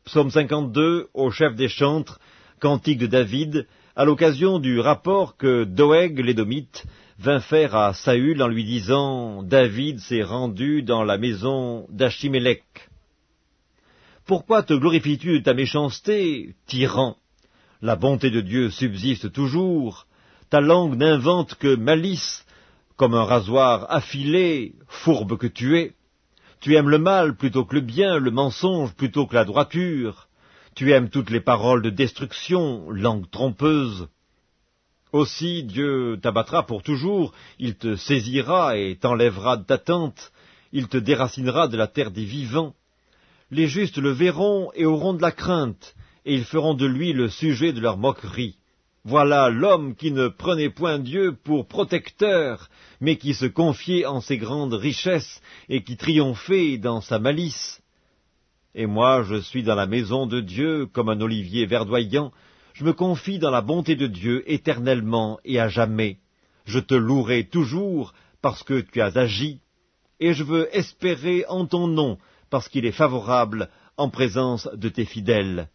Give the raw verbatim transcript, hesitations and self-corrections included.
Psaume cinquante-deux, au chef des chantres, cantique de David, à l'occasion du rapport que Doeg l'Édomite vint faire à Saül en lui disant « David s'est rendu dans la maison d'Achimélec. » Pourquoi te glorifies-tu de ta méchanceté, tyran? La bonté de Dieu subsiste toujours. Ta langue n'invente que malice, comme un rasoir affilé, fourbe que tu es. Tu aimes le mal plutôt que le bien, le mensonge plutôt que la droiture. Tu aimes toutes les paroles de destruction, langue trompeuse. Aussi Dieu t'abattra pour toujours, il te saisira et t'enlèvera de ta tente, il te déracinera de la terre des vivants. Les justes le verront et auront de la crainte, et ils feront de lui le sujet de leur moquerie. Voilà l'homme qui ne prenait point Dieu pour protecteur, mais qui se confiait en ses grandes richesses et qui triomphait dans sa malice. Et moi, je suis dans la maison de Dieu comme un olivier verdoyant. Je me confie dans la bonté de Dieu éternellement et à jamais. Je te louerai toujours parce que tu as agi, et je veux espérer en ton nom parce qu'il est favorable en présence de tes fidèles.